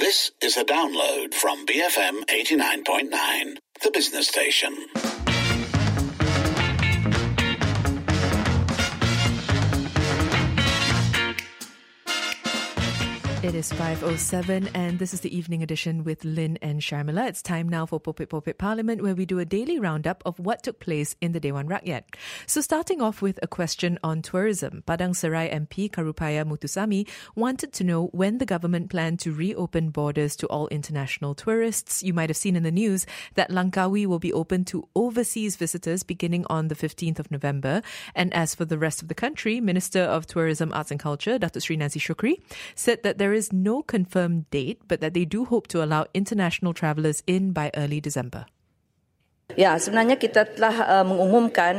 This is a download from BFM 89.9, the business station. It is 5:07 and this is the evening edition with Lynn and Sharmila. It's time now for Popit Popit Parliament, where we do a daily roundup of what took place in the Dewan Rakyat. So starting off with a question on tourism, Padang Serai MP Karupaya Muthusamy wanted to know when the government planned to reopen borders to all international tourists. You might have seen in the news that Langkawi will be open to overseas visitors beginning on the 15th of November. And as for the rest of the country, Minister of Tourism, Arts and Culture, Datuk Seri Nancy Shukri, said that there is no confirmed date, but that they do hope to allow international travellers in by early December. Ya, sebenarnya kita telah mengumumkan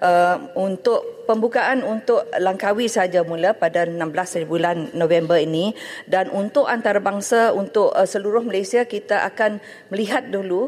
untuk pembukaan untuk Langkawi saja mula pada 16 bulan November ini, dan untuk antarabangsa untuk seluruh Malaysia kita akan melihat dulu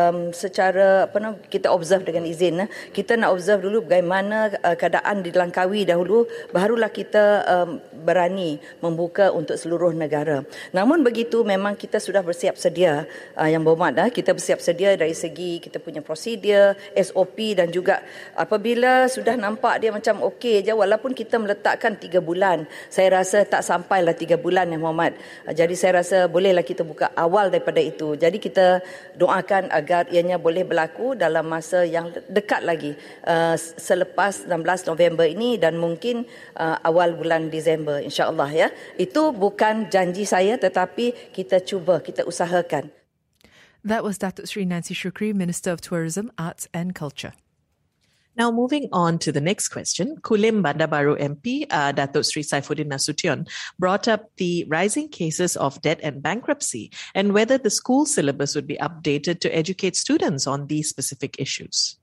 secara kita observe dengan izin. Kita nak observe dulu bagaimana keadaan di Langkawi dahulu, barulah kita berani membuka untuk seluruh negara. Namun begitu memang kita sudah bersiap sedia, yang berhormat, kita bersiap sedia dari segi kita punya prosedur, SOP, dan juga apabila sudah nampak dia macam okey je, walaupun kita meletakkan 3 bulan, saya rasa tak sampailah 3 bulan, yang berhormat. Jadi saya rasa bolehlah kita buka awal daripada itu. Jadi kita doakan agar ianya boleh berlaku dalam masa yang dekat lagi, selepas 16 November ini dan mungkin awal bulan Disember, insya-Allah ya. Itu bukan janji saya, tetapi kita cuba, kita usahakan. That was Datuk Seri Nancy Shukri, Minister of Tourism, Arts and Culture. Now, moving on to the next question, Kulim Bandar Baru MP, Datuk Seri Saifuddin Nasution, brought up the rising cases of debt and bankruptcy and whether the school syllabus would be updated to educate students on these specific issues.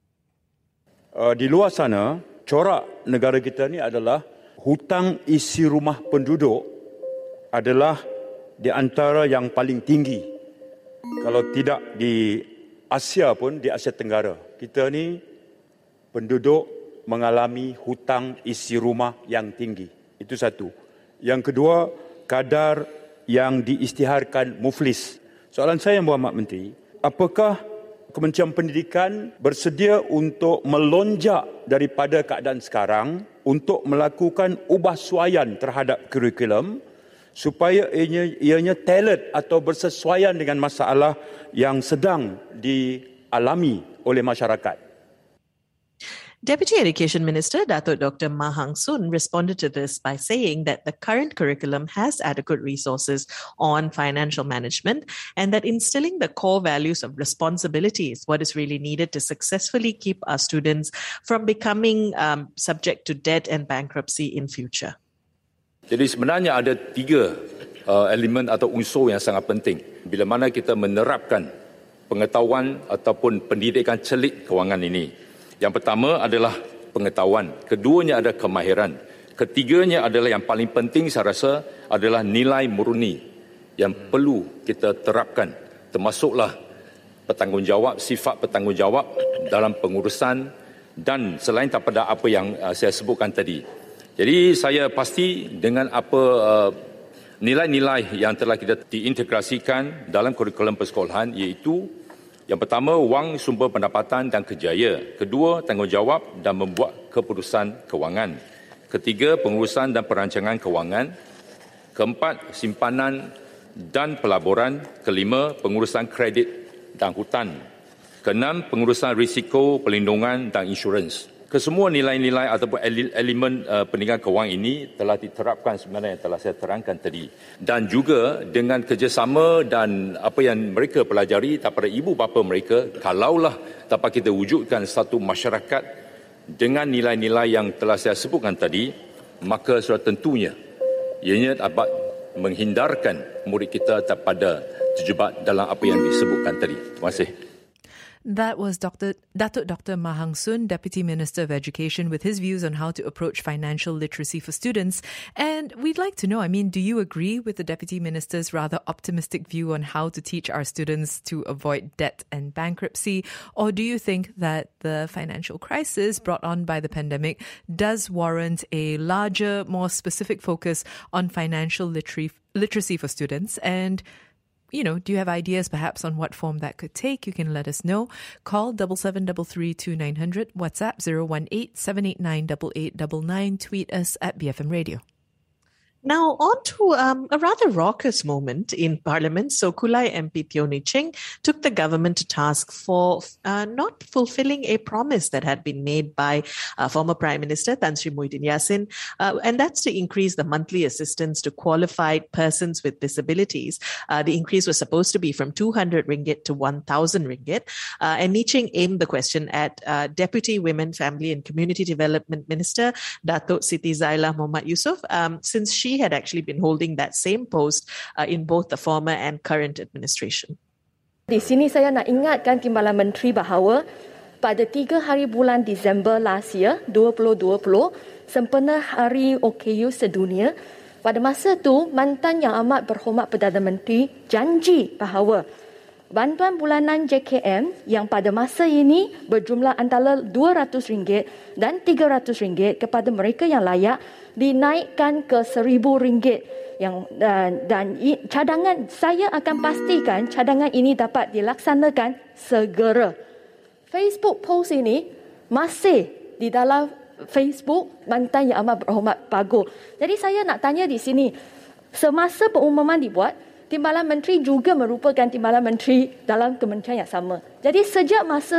Di luar sana, corak negara kita ni adalah hutang isi rumah penduduk adalah di antara yang paling tinggi. Kalau tidak di Asia pun, di Asia Tenggara. Kita ni penduduk mengalami hutang isi rumah yang tinggi. Itu satu. Yang kedua, kadar yang diisytiharkan muflis. Soalan saya, Yang Berhormat Menteri, apakah Kementerian Pendidikan bersedia untuk melonjak daripada keadaan sekarang untuk melakukan ubahsuaian terhadap kurikulum supaya ianya talent atau bersesuaian dengan masalah yang sedang dialami oleh masyarakat? Deputy Education Minister Datuk Dr. Ma Hang Soon responded to this by saying that the current curriculum has adequate resources on financial management and that instilling the core values of responsibility is what is really needed to successfully keep our students from becoming subject to debt and bankruptcy in future. Jadi sebenarnya ada 3 elemen atau unsur yang sangat penting bila mana kita menerapkan pengetahuan ataupun pendidikan celik kewangan ini. Yang pertama adalah pengetahuan, keduanya adalah kemahiran, ketiganya adalah yang paling penting saya rasa adalah nilai murni yang perlu kita terapkan, termasuklah bertanggungjawab, sifat bertanggungjawab dalam pengurusan dan selain daripada apa yang saya sebutkan tadi. Jadi saya pasti dengan apa nilai-nilai yang telah kita diintegrasikan dalam kurikulum persekolahan, iaitu yang pertama, wang sumber pendapatan dan kerjaya. Kedua, tanggungjawab dan membuat keputusan kewangan. Ketiga, pengurusan dan perancangan kewangan. Keempat, simpanan dan pelaburan. Kelima, pengurusan kredit dan hutang. Keenam, pengurusan risiko, pelindungan dan insurans. Kesemua nilai-nilai ataupun elemen pendidikan kewangan ini telah diterapkan sebenarnya yang telah saya terangkan tadi. Dan juga dengan kerjasama dan apa yang mereka pelajari daripada ibu bapa mereka, kalaulah dapat kita wujudkan satu masyarakat dengan nilai-nilai yang telah saya sebutkan tadi, maka sudah tentunya ianya dapat menghindarkan murid kita daripada terjebak dalam apa yang disebutkan tadi. Terima kasih. That was Datuk Dr. Mahang Soon, Deputy Minister of Education, with his views on how to approach financial literacy for students. And we'd like to know, do you agree with the Deputy Minister's rather optimistic view on how to teach our students to avoid debt and bankruptcy? Or do you think that the financial crisis brought on by the pandemic does warrant a larger, more specific focus on financial literacy for students? And do you have ideas perhaps on what form that could take? You can let us know. Call 77332900, WhatsApp 018-789-8899, tweet us at BFM Radio. Now, on to a rather raucous moment in Parliament. So, Kulai MP Teoni Ching took the government to task for not fulfilling a promise that had been made by former Prime Minister Tan Sri Muhyiddin Yassin, and that's to increase the monthly assistance to qualified persons with disabilities. The increase was supposed to be from 200 ringgit to 1,000 ringgit. And Ching aimed the question at Deputy Women, Family and Community Development Minister Datuk Siti Zailah Muhammad Yusof, since she had actually been holding that same post in both the former and current administration. Di sini saya nak ingatkan Timbalan Menteri bahawa pada 3 hari bulan Disember last year, 2020, sempena Hari OKU sedunia, pada masa itu mantan yang amat berhormat Perdana Menteri janji bahawa bantuan bulanan JKM yang pada masa ini berjumlah antara RM200 dan RM300 kepada mereka yang layak dinaikkan ke RM1,000 dan cadangan, saya akan pastikan cadangan ini dapat dilaksanakan segera. Facebook post ini masih di dalam Facebook mantan yang amat berhormat Pago. Jadi saya nak tanya di sini, semasa pengumuman dibuat, Timbalan Menteri juga merupakan Timbalan Menteri dalam kementerian yang sama. Jadi sejak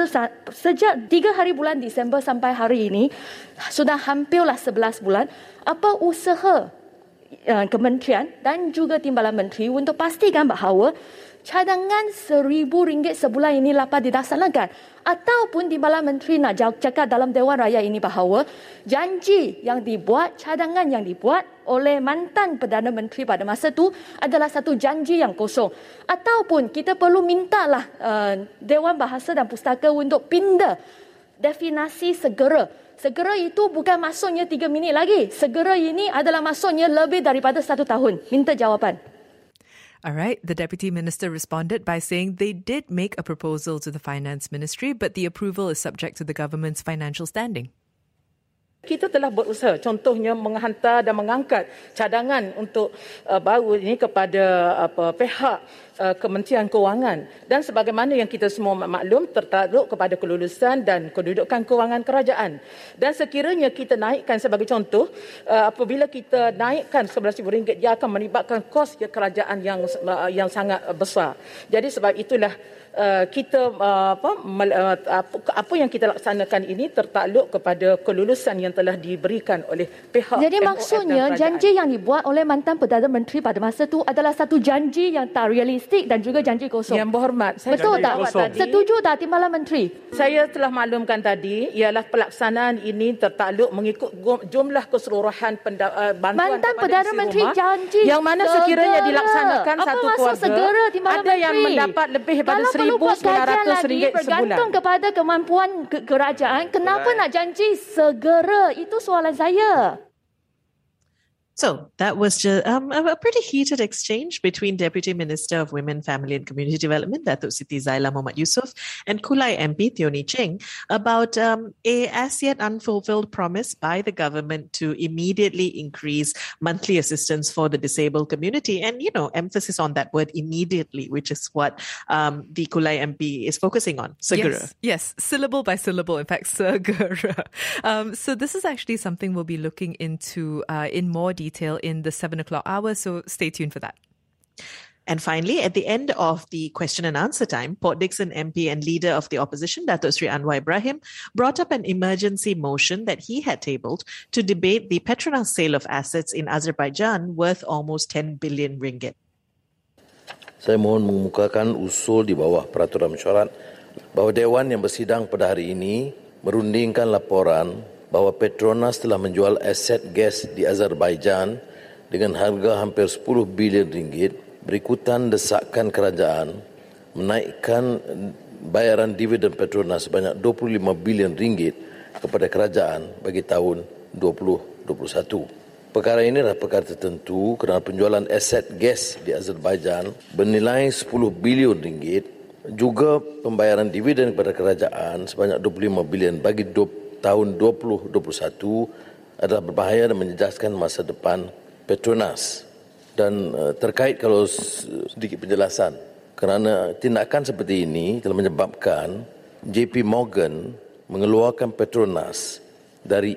3 hari bulan Disember sampai hari ini, sudah hampirlah 11 bulan, apa usaha kementerian dan juga Timbalan Menteri untuk pastikan bahawa cadangan RM1,000 sebulan ini dapat dilaksanakan? Ataupun Timbalan Menteri nak cakap dalam Dewan Rakyat ini bahawa janji yang dibuat, cadangan yang dibuat oleh mantan Perdana Menteri pada masa itu adalah satu janji yang kosong. Ataupun kita perlu mintalah Dewan Bahasa dan Pustaka untuk pindah definisi segera. Segera itu bukan maksudnya 3 minit lagi. Segera ini adalah maksudnya lebih daripada 1 tahun. Minta jawapan. All right. The Deputy Minister responded by saying they did make a proposal to the Finance Ministry, but the approval is subject to the government's financial standing. Kita telah berusaha, contohnya menghantar dan mengangkat cadangan untuk baru ini kepada pihak Kementerian Kewangan, dan sebagaimana yang kita semua maklum tertakluk kepada kelulusan dan kedudukan kewangan kerajaan. Dan sekiranya kita naikkan sebagai contoh, apabila kita naikkan RM11,000, dia akan melibatkan kos kerajaan yang sangat besar. Jadi sebab itulah kita apa yang kita laksanakan ini tertakluk kepada kelulusan yang telah diberikan oleh pihak. Jadi maksudnya janji yang dibuat oleh mantan Perdana Menteri pada masa itu adalah satu janji yang tak realistik dan juga janji kosong. Yang berhormat, saya betul tak? Setuju tak Timbalan Menteri? Saya telah maklumkan tadi ialah pelaksanaan ini tertakluk mengikut jumlah keseluruhan bantuan mantan Perdana Menteri janji yang mana sekiranya dilaksanakan apa satu keluarga segera, ada yang mendapat lebih daripada RM1,900 sebulan. Bergantung kepada kemampuan kerajaan. Kenapa nak janji segera? Itu soalan saya. So that was just a pretty heated exchange between Deputy Minister of Women, Family and Community Development, Datuk Siti Zailah Muhammad Yusof, and Kulai MP Teoni Ching about a as yet unfulfilled promise by the government to immediately increase monthly assistance for the disabled community. And, emphasis on that word immediately, which is what the Kulai MP is focusing on. Segera. Yes, syllable by syllable, in fact, segera. So this is actually something we'll be looking into in more detail in the 7 o'clock hour, so stay tuned for that. And finally, at the end of the question and answer time, Port Dickson MP and leader of the opposition, Datuk Sri Anwar Ibrahim, brought up an emergency motion that he had tabled to debate the Petronas sale of assets in Azerbaijan worth almost 10 billion ringgit. Saya mohon mengemukakan usul di bawah peraturan mesyuarat bahawa Dewan yang bersidang pada hari ini merundingkan laporan bahawa Petronas telah menjual aset gas di Azerbaijan dengan harga hampir 10 bilion ringgit berikutan desakan kerajaan menaikkan bayaran dividen Petronas sebanyak 25 bilion ringgit kepada kerajaan bagi tahun 2021. Perkara ini adalah perkara tertentu kerana penjualan aset gas di Azerbaijan bernilai 10 bilion ringgit, juga pembayaran dividen kepada kerajaan sebanyak 25 bilion bagi tahun 2021 adalah berbahaya dan menjejaskan masa depan Petronas. Dan terkait kalau sedikit penjelasan, kerana tindakan seperti ini telah menyebabkan JP Morgan mengeluarkan Petronas dari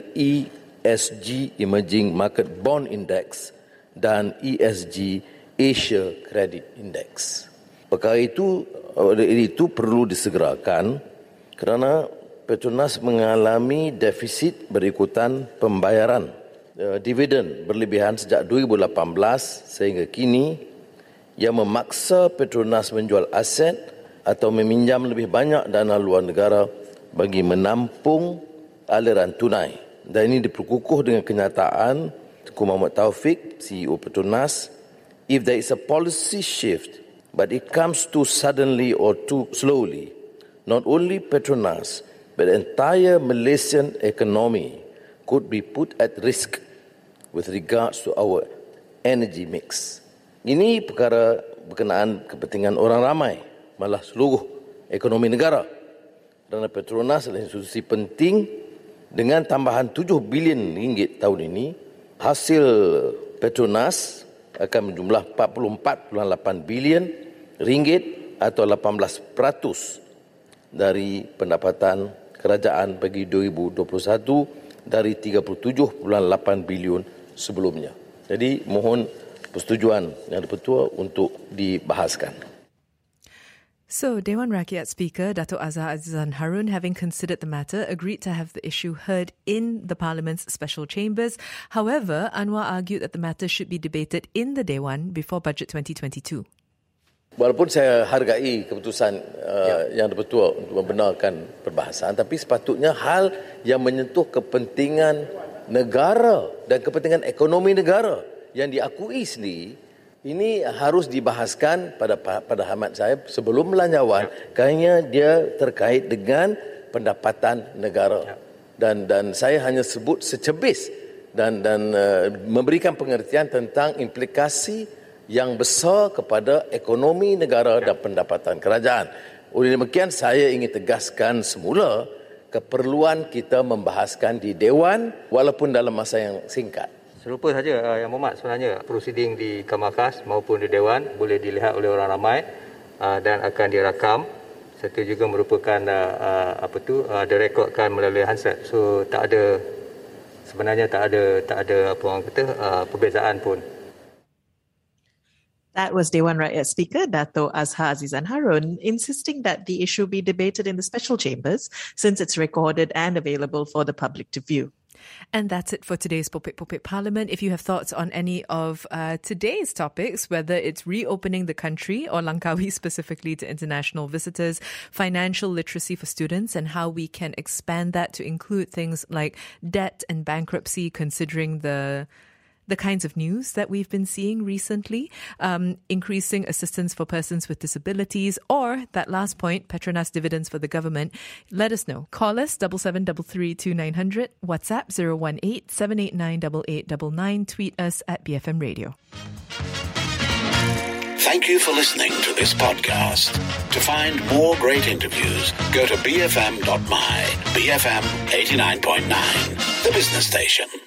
ESG Emerging Market Bond Index dan ESG Asia Credit Index. Perkara itu perlu disegerakan kerana Petronas mengalami defisit berikutan pembayaran dividen berlebihan sejak 2018 sehingga kini, yang memaksa Petronas menjual aset atau meminjam lebih banyak dana luar negara bagi menampung aliran tunai. Dan ini diperkukuh dengan kenyataan Tengku Muhammad Taufik, CEO Petronas, if there is a policy shift but it comes too suddenly or too slowly, not only Petronas but the entire Malaysian economy could be put at risk with regards to our energy mix. Ini perkara berkenaan kepentingan orang ramai, malah seluruh ekonomi negara. Kerana Petronas adalah institusi penting dengan tambahan 7 bilion ringgit tahun ini. Hasil Petronas akan menjumlah 44.8 bilion ringgit atau 18% dari pendapatan kerajaan bagi 2021 dari 37.8 bilion sebelumnya. Jadi mohon persetujuan Yang di-Pertua untuk dibahaskan. So, Dewan Rakyat Speaker Dato' Azhar Azizan Harun, having considered the matter, agreed to have the issue heard in the Parliament's special chambers. However, Anwar argued that the matter should be debated in the Dewan before Budget 2022. Walaupun saya hargai keputusan Yang di-Pertua untuk membenarkan perbahasan, tapi sepatutnya hal yang menyentuh kepentingan negara dan kepentingan ekonomi negara yang diakui sendiri, ini harus dibahaskan pada hemat saya sebelum belanjawan, kerana dia terkait dengan pendapatan negara. Dan saya hanya sebut secebis dan memberikan pengertian tentang implikasi yang besar kepada ekonomi negara dan pendapatan kerajaan. Oleh demikian, saya ingin tegaskan semula keperluan kita membahaskan di Dewan walaupun dalam masa yang singkat. Serupa saja Yang Berhormat, sebenarnya prosiding di Kamar Khas maupun di Dewan boleh dilihat oleh orang ramai dan akan dirakam, serta juga merupakan direkodkan melalui handset. So sebenarnya tak ada apa orang kata perbezaan pun. That was Dewan Rakyat Speaker Dato' Azhar Azizan Harun insisting that the issue be debated in the special chambers since it's recorded and available for the public to view. And that's it for today's Popek Popek Parliament. If you have thoughts on any of today's topics, whether it's reopening the country or Langkawi specifically to international visitors, financial literacy for students and how we can expand that to include things like debt and bankruptcy, considering the kinds of news that we've been seeing recently, increasing assistance for persons with disabilities, or that last point, Petronas dividends for the government, let us know. Call us 77332900, WhatsApp 018-789-8899, tweet us at BFM Radio. Thank you for listening to this podcast. To find more great interviews, go to bfm.my, BFM 89.9, the business station.